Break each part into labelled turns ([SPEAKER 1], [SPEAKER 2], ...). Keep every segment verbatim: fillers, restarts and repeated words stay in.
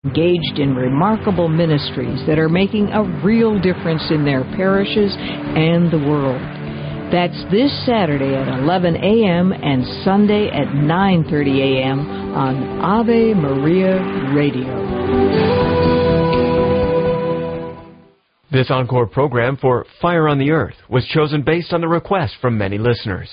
[SPEAKER 1] engaged in remarkable ministries that are making a real difference in their parishes and the world. That's this Saturday at eleven a.m. and Sunday at nine thirty a.m. on Ave Maria Radio.
[SPEAKER 2] This encore program for Fire on the Earth was chosen based on the request from many listeners.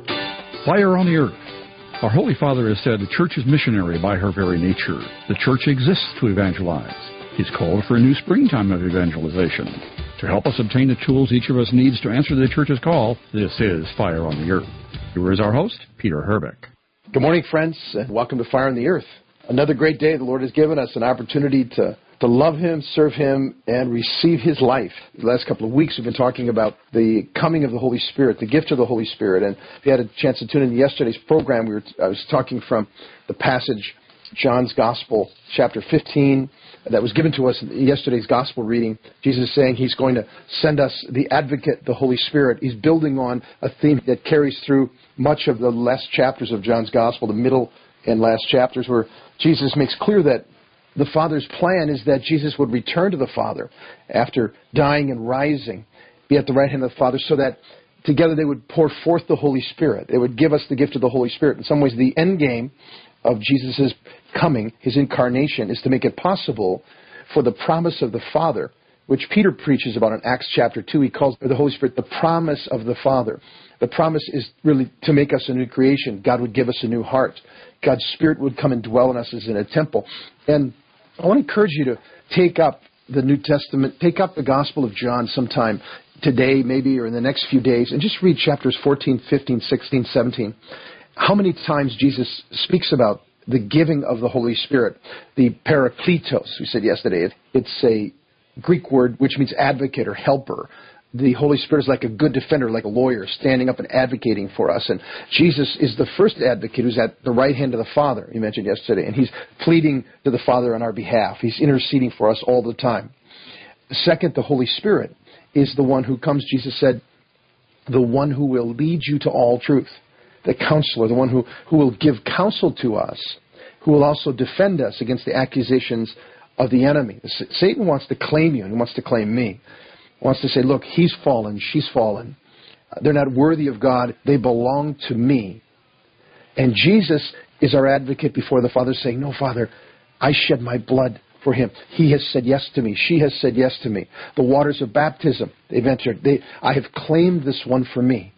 [SPEAKER 3] Fire on the Earth. Our Holy Father has said the Church is missionary by her very nature. The Church exists to evangelize. He's called for a new springtime of evangelization. To help us obtain the tools each of us needs to answer the Church's call, this is Fire on the Earth. Here is our host, Peter Herbeck.
[SPEAKER 4] Good morning, friends, and welcome to Fire on the Earth. Another great day. The Lord has given us an opportunity to to love Him, serve Him, and receive His life. The last couple of weeks we've been talking about the coming of the Holy Spirit, the gift of the Holy Spirit. And if you had a chance to tune in to yesterday's program, we were, I was talking from the passage, John's Gospel, chapter fifteen, that was given to us in yesterday's Gospel reading. Jesus is saying He's going to send us the Advocate, the Holy Spirit. He's building on a theme that carries through much of the last chapters of John's Gospel, the middle and last chapters, where Jesus makes clear that the Father's plan is that Jesus would return to the Father after dying and rising, be at the right hand of the Father, so that together they would pour forth the Holy Spirit. They would give us the gift of the Holy Spirit. In some ways, the end game of Jesus' coming, His incarnation, is to make it possible for the promise of the Father, which Peter preaches about in Acts chapter two. He calls the Holy Spirit the promise of the Father. The promise is really to make us a new creation. God would give us a new heart. God's Spirit would come and dwell in us as in a temple. And I want to encourage you to take up the New Testament, take up the Gospel of John sometime today, maybe, or in the next few days, and just read chapters fourteen, fifteen, sixteen, seventeen. How many times Jesus speaks about the giving of the Holy Spirit, the Parakletos, we said yesterday. It's a Greek word which means advocate or helper. The Holy Spirit is like a good defender, like a lawyer, standing up and advocating for us. And Jesus is the first advocate who's at the right hand of the Father, you mentioned yesterday, and He's pleading to the Father on our behalf. He's interceding for us all the time. Second, the Holy Spirit is the one who comes, Jesus said, the one who will lead you to all truth, the counselor, the one who, who will give counsel to us, who will also defend us against the accusations of the enemy. Satan wants to claim you, and he wants to claim me. Wants to say, look, he's fallen, she's fallen. They're not worthy of God. They belong to me. And Jesus is our advocate before the Father, saying, no, Father, I shed my blood for him. He has said yes to me. She has said yes to me. The waters of baptism, they've entered. They, I have claimed this one for me.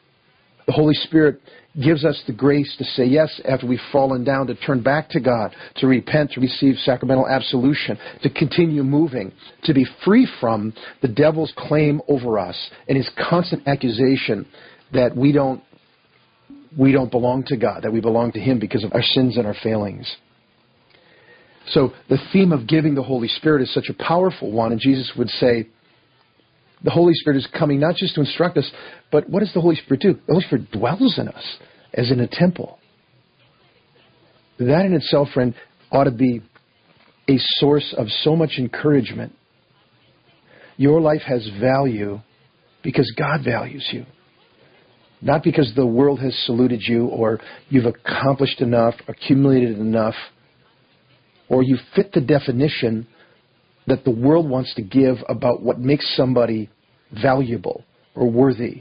[SPEAKER 4] The Holy Spirit gives us the grace to say yes after we've fallen down, to turn back to God, to repent, to receive sacramental absolution, to continue moving, to be free from the devil's claim over us and his constant accusation that we don't we don't belong to God, that we belong to Him because of our sins and our failings. So the theme of giving the Holy Spirit is such a powerful one, and Jesus would say, the Holy Spirit is coming not just to instruct us, but what does the Holy Spirit do? The Holy Spirit dwells in us as in a temple. That in itself, friend, ought to be a source of so much encouragement. Your life has value because God values you. Not because the world has saluted you, or you've accomplished enough, accumulated enough, or you fit the definition that the world wants to give about what makes somebody valuable or worthy.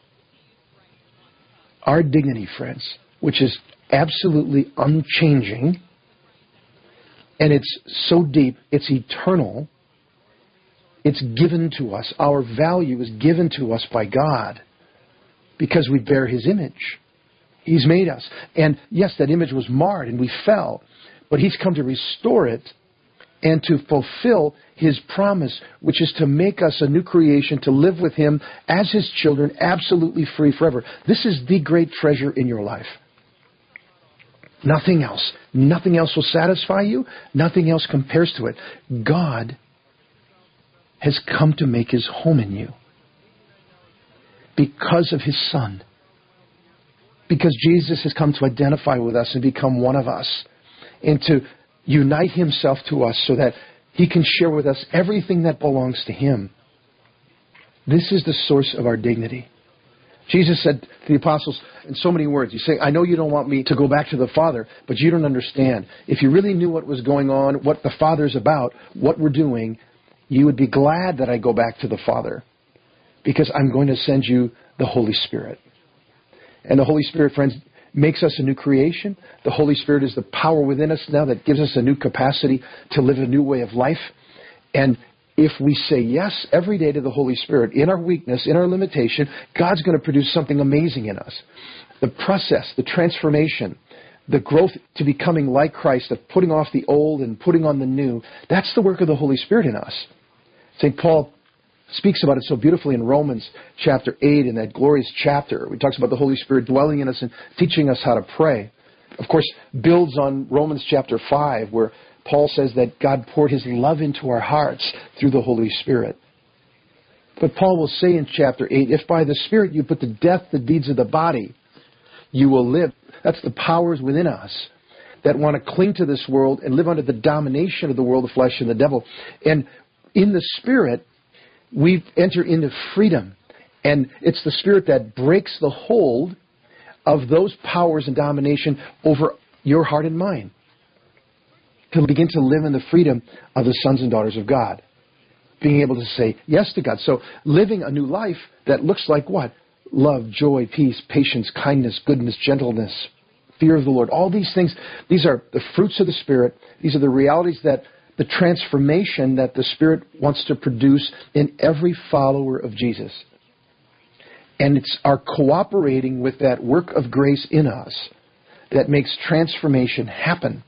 [SPEAKER 4] Our dignity, friends, which is absolutely unchanging, and it's so deep, it's eternal, it's given to us. Our value is given to us by God because we bear His image. He's made us. And yes, that image was marred and we fell, but He's come to restore it and to fulfill His promise, which is to make us a new creation, to live with Him as His children, absolutely free forever. This is the great treasure in your life. Nothing else. Nothing else will satisfy you. Nothing else compares to it. God has come to make His home in you because of His Son. Because Jesus has come to identify with us and become one of us, and to unite Himself to us so that He can share with us everything that belongs to Him. This is the source of our dignity. Jesus said to the apostles in so many words, He's saying, I know you don't want me to go back to the Father, but you don't understand. If you really knew what was going on, what the Father's about, what we're doing, you would be glad that I go back to the Father, because I'm going to send you the Holy Spirit. And the Holy Spirit, friends, makes us a new creation. The Holy Spirit is the power within us now that gives us a new capacity to live a new way of life. And if we say yes every day to the Holy Spirit, in our weakness, in our limitation, God's going to produce something amazing in us. The process, the transformation, the growth to becoming like Christ, of putting off the old and putting on the new, that's the work of the Holy Spirit in us. Saint Paul speaks about it so beautifully in Romans chapter eight, in that glorious chapter. He talks about the Holy Spirit dwelling in us and teaching us how to pray. Of course, builds on Romans chapter five, where Paul says that God poured His love into our hearts through the Holy Spirit. But Paul will say in chapter eight, if by the Spirit you put to death the deeds of the body, you will live. That's the powers within us that want to cling to this world and live under the domination of the world, the flesh, and the devil. And in the Spirit, we enter into freedom. And it's the Spirit that breaks the hold of those powers and domination over your heart and mind, to begin to live in the freedom of the sons and daughters of God. Being able to say yes to God. So living a new life that looks like what? Love, joy, peace, patience, kindness, goodness, gentleness, fear of the Lord. All these things, these are the fruits of the Spirit. These are the realities that the transformation that the Spirit wants to produce in every follower of Jesus. And it's our cooperating with that work of grace in us that makes transformation happen.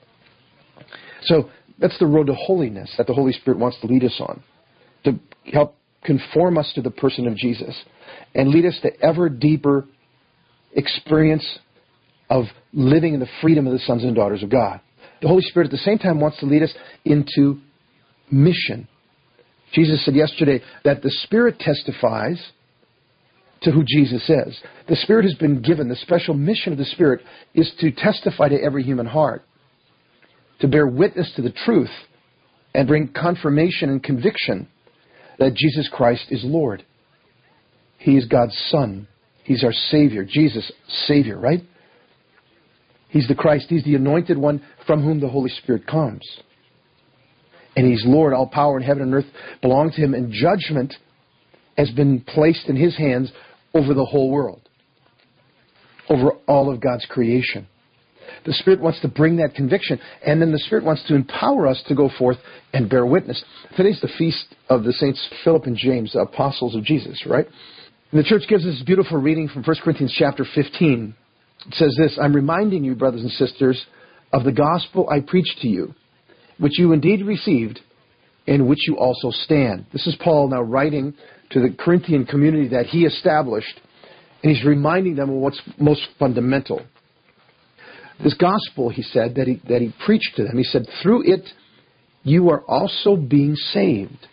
[SPEAKER 4] So that's the road to holiness that the Holy Spirit wants to lead us on, to help conform us to the person of Jesus and lead us to ever deeper experience of living in the freedom of the sons and daughters of God. The Holy Spirit at the same time wants to lead us into mission. Jesus said yesterday that the Spirit testifies to who Jesus is. The Spirit has been given. The special mission of the Spirit is to testify to every human heart, to bear witness to the truth and bring confirmation and conviction that Jesus Christ is Lord. He is God's Son. He's our Savior. Jesus, Savior, right? He's the Christ. He's the anointed one from whom the Holy Spirit comes. And He's Lord. All power in heaven and earth belong to Him, and judgment has been placed in His hands over the whole world, over all of God's creation. The Spirit wants to bring that conviction, and then the Spirit wants to empower us to go forth and bear witness. Today's the feast of the Saints Philip and James, the apostles of Jesus, right? And the church gives us this beautiful reading from First Corinthians chapter fifteen. It says this, I'm reminding you, brothers and sisters, of the gospel I preached to you, which you indeed received, in which you also stand. This is Paul now writing to the Corinthian community that he established, and he's reminding them of what's most fundamental. This gospel, he said, that he, that he preached to them, he said, through it you are also being saved.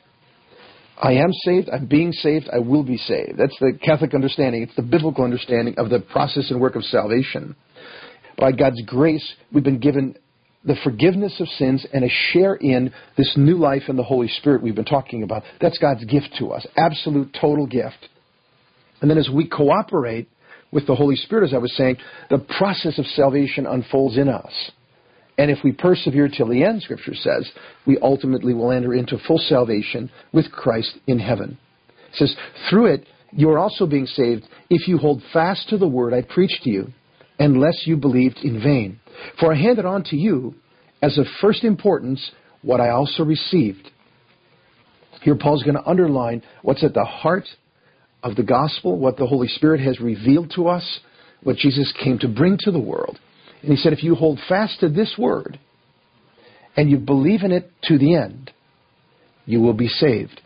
[SPEAKER 4] I am saved, I'm being saved, I will be saved. That's the Catholic understanding. It's the biblical understanding of the process and work of salvation. By God's grace, we've been given the forgiveness of sins and a share in this new life in the Holy Spirit we've been talking about. That's God's gift to us, absolute, total gift. And then as we cooperate with the Holy Spirit, as I was saying, the process of salvation unfolds in us. And if we persevere till the end, Scripture says, we ultimately will enter into full salvation with Christ in heaven. It says, through it, you are also being saved if you hold fast to the word I preached to you, unless you believed in vain. For I handed on to you, as of first importance, what I also received. Here Paul's going to underline what's at the heart of the gospel, what the Holy Spirit has revealed to us, what Jesus came to bring to the world. And he said, if you hold fast to this word, and you believe in it to the end, you will be saved.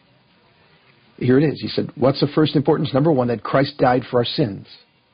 [SPEAKER 4] Here it is. He said, what's of first importance? Number one, that Christ died for our sins.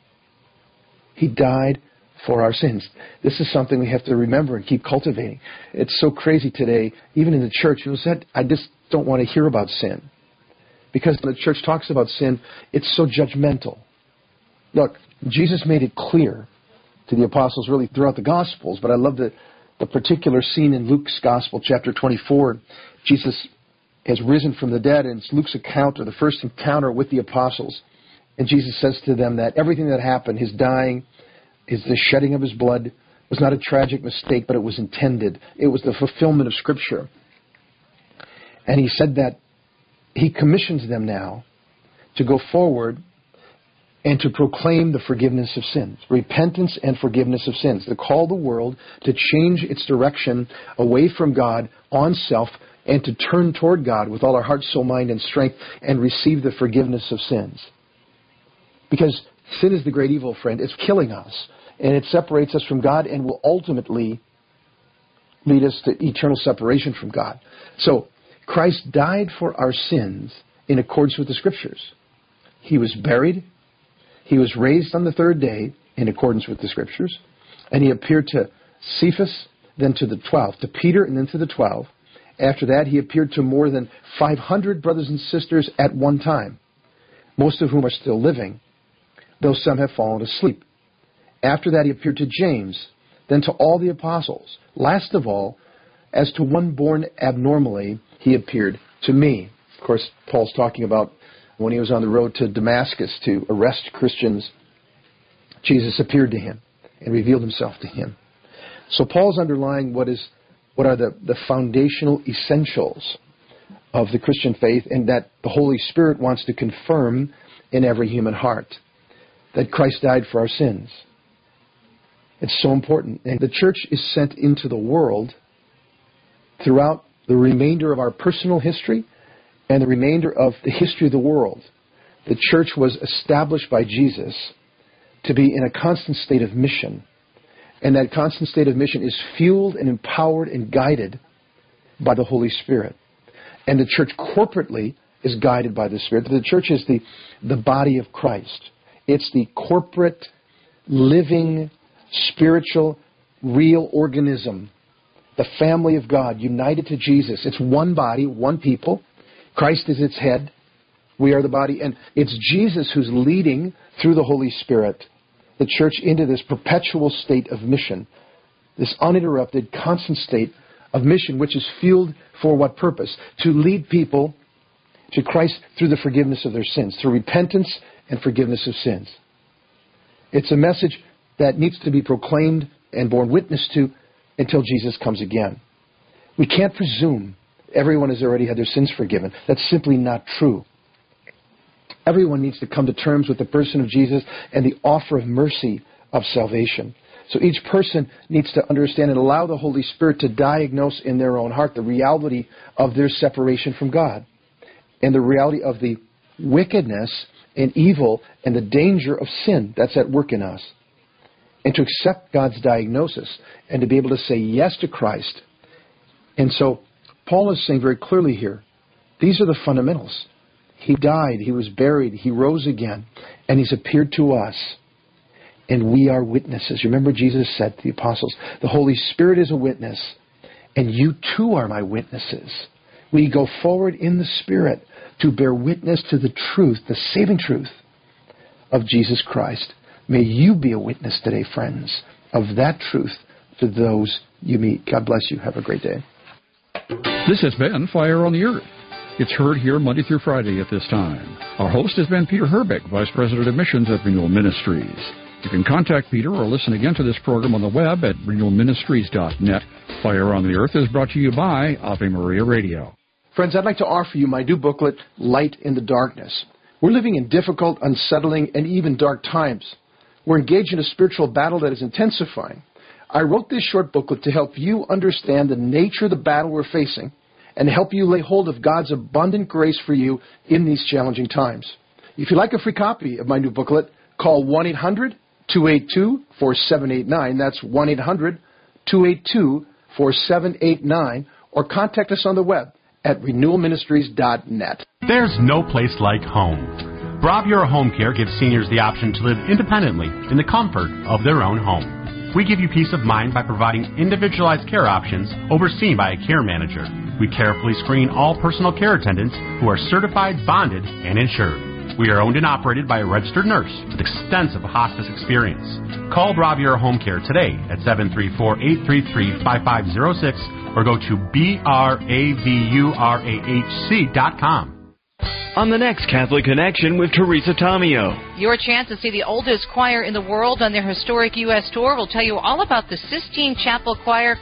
[SPEAKER 4] He died for our sins. This is something we have to remember and keep cultivating. It's so crazy today, even in the church. People said, I just don't want to hear about sin. Because when the church talks about sin, it's so judgmental. Look, Jesus made it clear to the apostles really throughout the Gospels, but I love the, the particular scene in Luke's Gospel, chapter twenty-four. Jesus has risen from the dead, and it's Luke's account of the first encounter with the apostles. And Jesus says to them that everything that happened, his dying, his, the shedding of his blood, was not a tragic mistake, but it was intended. It was the fulfillment of Scripture. And he said that he commissions them now to go forward and to proclaim the forgiveness of sins, repentance and forgiveness of sins, to call the world to change its direction away from God on self and to turn toward God with all our heart, soul, mind, and strength and receive the forgiveness of sins. Because sin is the great evil, friend. It's killing us, and it separates us from God and will ultimately lead us to eternal separation from God. So Christ died for our sins in accordance with the Scriptures. He was buried. He was raised on the third day in accordance with the Scriptures. And he appeared to Cephas, then to the twelve, to Peter, and then to the twelve. After that, he appeared to more than five hundred brothers and sisters at one time, most of whom are still living, though some have fallen asleep. After that, he appeared to James, then to all the apostles. Last of all, as to one born abnormally, he appeared to me. Of course, Paul's talking about when he was on the road to Damascus to arrest Christians. Jesus appeared to him and revealed himself to him. So Paul's underlying what is what are the, the foundational essentials of the Christian faith, and that the Holy Spirit wants to confirm in every human heart, that Christ died for our sins. It's so important. And the church is sent into the world throughout the remainder of our personal history and the remainder of the history of the world. The church was established by Jesus to be in a constant state of mission. And that constant state of mission is fueled and empowered and guided by the Holy Spirit. And the church corporately is guided by the Spirit. The church is the, the body of Christ. It's the corporate, living, spiritual, real organism. The family of God, united to Jesus. It's one body, one people. Christ is its head. We are the body. And it's Jesus who's leading through the Holy Spirit the church into this perpetual state of mission. This uninterrupted, constant state of mission, which is fueled for what purpose? To lead people to Christ through the forgiveness of their sins, through repentance and forgiveness of sins. It's a message that needs to be proclaimed and borne witness to until Jesus comes again. We can't presume everyone has already had their sins forgiven. That's simply not true. Everyone needs to come to terms with the person of Jesus and the offer of mercy of salvation. So each person needs to understand and allow the Holy Spirit to diagnose in their own heart the reality of their separation from God and the reality of the wickedness and evil and the danger of sin that's at work in us. And to accept God's diagnosis and to be able to say yes to Christ. And so Paul is saying very clearly here, these are the fundamentals. He died, he was buried, he rose again, and he's appeared to us. And we are witnesses. Remember Jesus said to the apostles, the Holy Spirit is a witness, and you too are my witnesses. We go forward in the Spirit to bear witness to the truth, the saving truth of Jesus Christ. May you be a witness today, friends, of that truth to those you meet. God bless you. Have a great day.
[SPEAKER 3] This has been Fire on the Earth. It's heard here Monday through Friday at this time. Our host has been Peter Herbeck, Vice President of Missions at Renewal Ministries. You can contact Peter or listen again to this program on the web at renewal ministries dot net. Fire on the Earth is brought to you by Ave Maria Radio.
[SPEAKER 4] Friends, I'd like to offer you my new booklet, Light in the Darkness. We're living in difficult, unsettling, and even dark times. We're engaged in a spiritual battle that is intensifying. I wrote this short booklet to help you understand the nature of the battle we're facing and help you lay hold of God's abundant grace for you in these challenging times. If you'd like a free copy of my new booklet, call one eight hundred two eight two four seven eight nine. That's one eight hundred two eight two four seven eight nine. Or contact us on the web at renewal ministries dot net.
[SPEAKER 5] There's no place like home. Bravura Home Care gives seniors the option to live independently in the comfort of their own home. We give you peace of mind by providing individualized care options overseen by a care manager. We carefully screen all personal care attendants who are certified, bonded, and insured. We are owned and operated by a registered nurse with extensive hospice experience. Call Bravura Home Care today at seven three four, eight three three, five five zero six or go to B R A V U R A H C dot com.
[SPEAKER 2] on the next Catholic Connection with Teresa Tomeo.
[SPEAKER 6] Your chance to see the oldest choir in the world on their historic U S tour. We'll tell you all about the Sistine Chapel Choir